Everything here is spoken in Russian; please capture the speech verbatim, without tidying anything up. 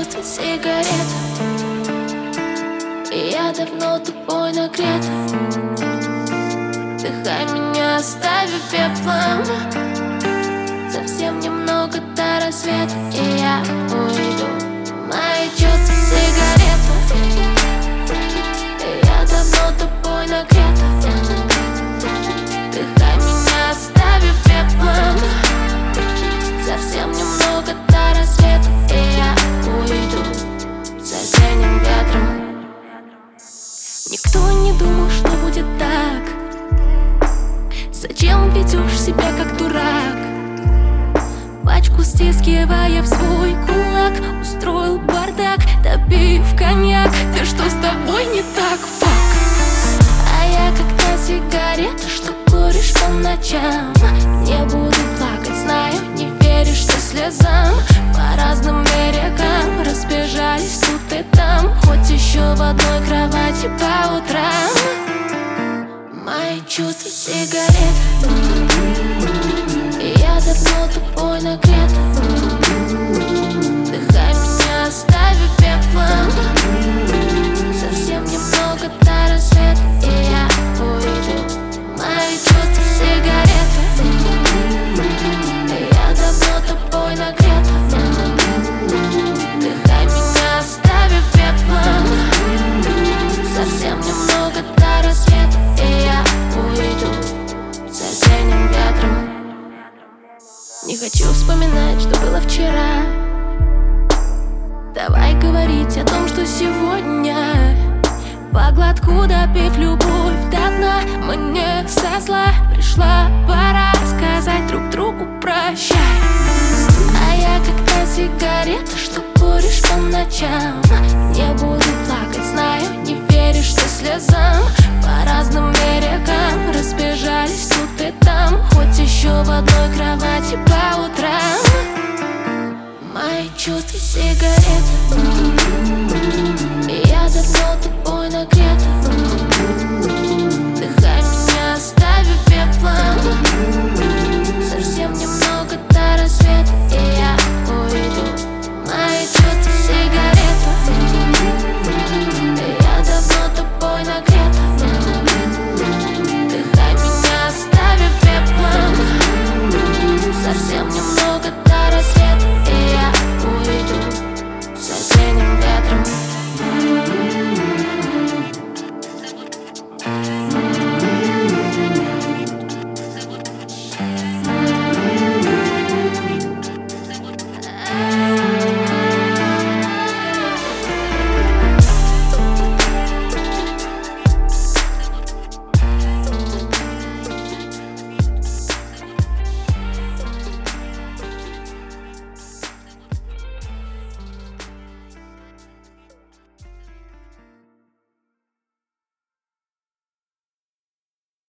чувства сигарета. И я давно тобой нагрета. Вдыхай меня, оставив пеплом. Совсем немного до рассвета, и я уйду. Мои чувства сигарета. И я давно тобой нагрета. Вдыхай меня, оставив пеплом. Совсем немного до рассвета, и я уйду с осенним ветром. Никто не думал, что будет так. Зачем ведешь себя как дурак? Пачку стискивая в свой кулак, устроил бардак, допив коньяк. Да что с тобой не так, фак? А я как та сигарета, что куришь по ночам. Не буду плакать, знаю, не веришь ты слезам. По разным берегам разбежались тут и там, хоть еще в одной кровати по утрам. Мои чувства сигарета. И я давно тобой нагрета. Вдыхай меня, оставив пеплом. Совсем немного до рассвета, и я уйду. Мои чувства сигарета. И я давно тобой нагрета. Вдыхай меня, оставив пеплом. Совсем немного до рассвета, и я уйду с осенним ветром. Не хочу вспоминать, что было вчера. Давай говорить о том, что сегодня. По глотку допив любовь до дна. Мне со зла пришла пора сказать друг другу прощай. А я как та сигарета, что куришь по ночам. Не буду плакать, знаю, не веришь ты слезам. По разным берегам разбежались тут и там, хоть еще в одной кровати по утрам. Мои чувства сигарета. И я давно тобой нагрета.